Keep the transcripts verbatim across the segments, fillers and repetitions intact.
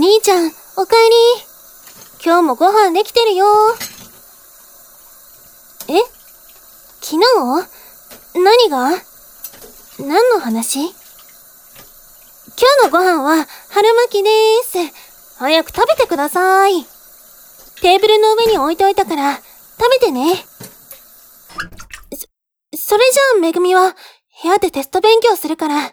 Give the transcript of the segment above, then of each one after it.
兄ちゃん、おかえり。今日もご飯できてるよ。え？昨日？何が？何の話？今日のご飯は春巻きでーす。早く食べてください。テーブルの上に置いておいたから食べてね。そ、それじゃあめぐみは部屋でテスト勉強するから。え？い、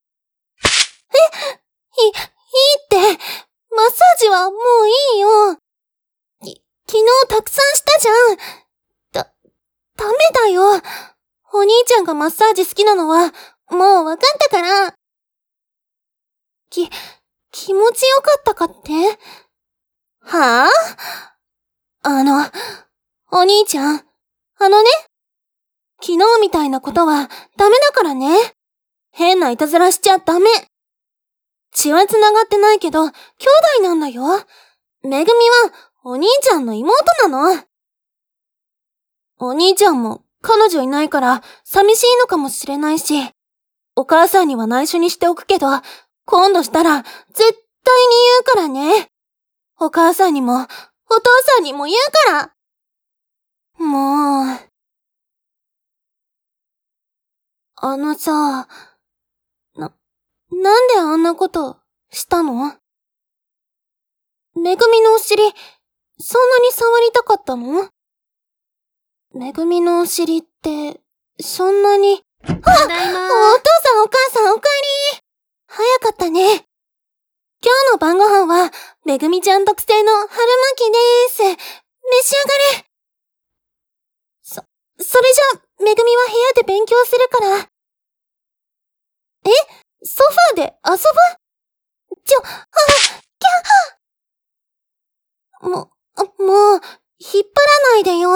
いいって。マッサージはもういいよ。き、昨日たくさんしたじゃん。だ、ダメだよ。お兄ちゃんがマッサージ好きなのはもうわかったから。き、気持ちよかったかって？はぁ？あの、お兄ちゃん、あのね、昨日みたいなことはダメだからね。変ないたずらしちゃダメ。血は繋がってないけど、兄弟なんだよ。めぐみはお兄ちゃんの妹なの。お兄ちゃんも彼女いないから寂しいのかもしれないし、お母さんには内緒にしておくけど、今度したら絶対に言うからね。お母さんにも、お父さんにも言うから。もう。あのさ、な、なんであんなことしたの？めぐみのお尻、そんなに触りたかったの？めぐみのお尻って、そんなに。あ、ただいま。お父さんお母さんおかえり。早かったね。今日の晩ご飯は、めぐみちゃん特製の春巻きでーす。召し上がれ。そ、それじゃあ、めぐみは部屋で勉強するから。え？ソファーで遊ぶ？ちょ、あ、キャッも、もう、引っ張らないでよ。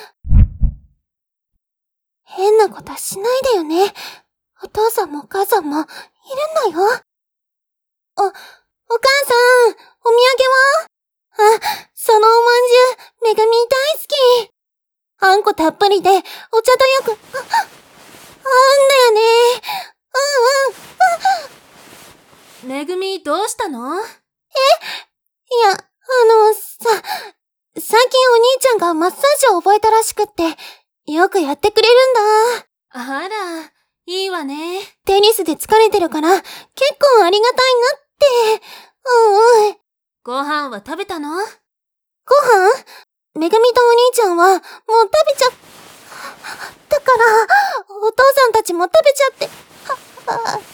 変なことしないでよね。お父さんもお母さんもいるんだよ。お、お母さん、お土産は？あ、そのおまんじゅう、めぐみ大好き。あんこたっぷりで、お茶とよく、あ、合うんだよね。うんうん。めぐみ、どうしたの？え？いや、あの、さ、最近お兄ちゃんがマッサージを覚えたらしくって、よくやってくれるんだ。あら、いいわね。テニスで疲れてるから、結構ありがたいなって。うんうん。ご飯は食べたの？ご飯？めぐみとお兄ちゃんは、もう食べちゃ、だから、お父さんたちも食べちゃって、あ、あ、ね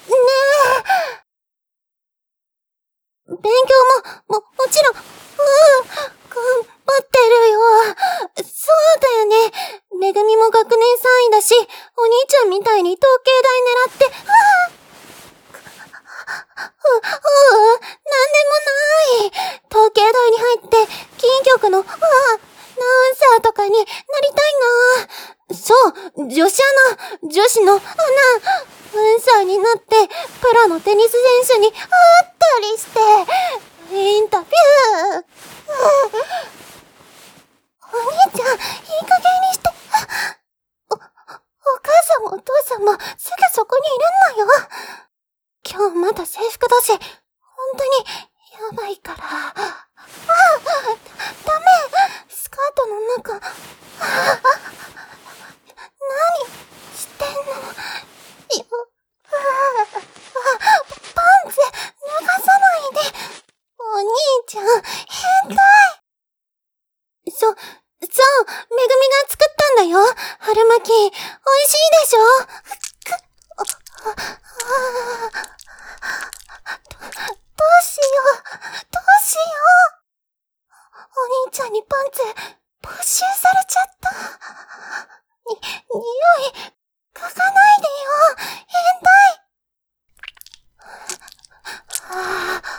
え。勉強も、も、もちろん、うん、頑張ってるよ。そうだよね。めぐみも学年さんいだし、お兄ちゃんみたいに統計台狙って、ああう、ううん、なんでもない。統計台に入って、金局の、ああ、アナウンサーとかになりたいな。そう、女子アナ、女子のアナ、アナウンサーになって、プロのテニス選手に会ったりして、インタビュー。お兄ちゃん、いい加減にして。お、お母さんもお父さんもすぐそこにいるんだよ。今日まだ制服だし、ほんとに、やばいから。ああ、ダメ。スカートの中、ああ、何してんの？よ、ああ、パンツ脱がさないで。お兄ちゃん、変態。そ、そう、めぐみが作ったんだよ。春巻き、美味しいでしょ？く、あ、あ、あ、ど、どうしよう、どうしよう。お兄ちゃんにパンツ、没収されちゃった。に、匂い、嗅がないでよ、変態。はぁ、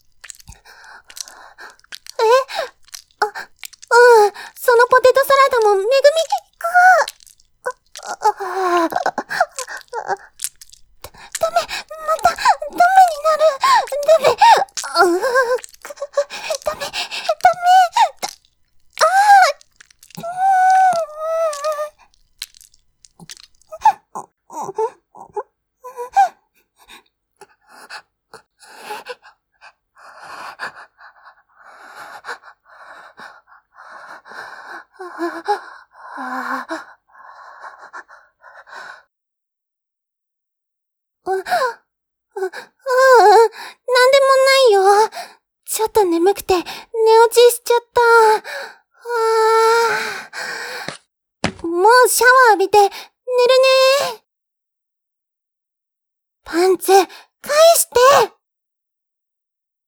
え？あ、うん、そのポテトサラダもう、う、ううん、なんでもないよ。ちょっと眠くて寝落ちしちゃった。あもうシャワー浴びて寝るね。パンツ、返して